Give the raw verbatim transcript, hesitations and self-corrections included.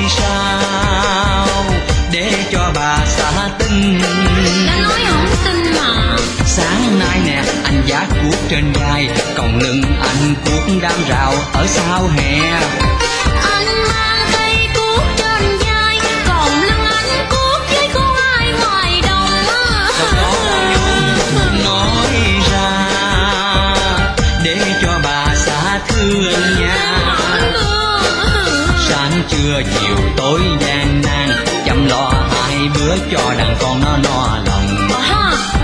sao để cho bà xã tin. Đã nói không tin mà. Sáng nay nè anh vác cuốc trên vai, còn lưng anh cuốc đám rau ở sau hè. Anh mang cây cuốc trên vai, còn lưng anh cuốc với cô ai ngoài đồng. Nói ra để cho bà xã thương nha. Sáng trưa chiều tối gian nan chăm lo hai bữa cho đàn con nó no lòng.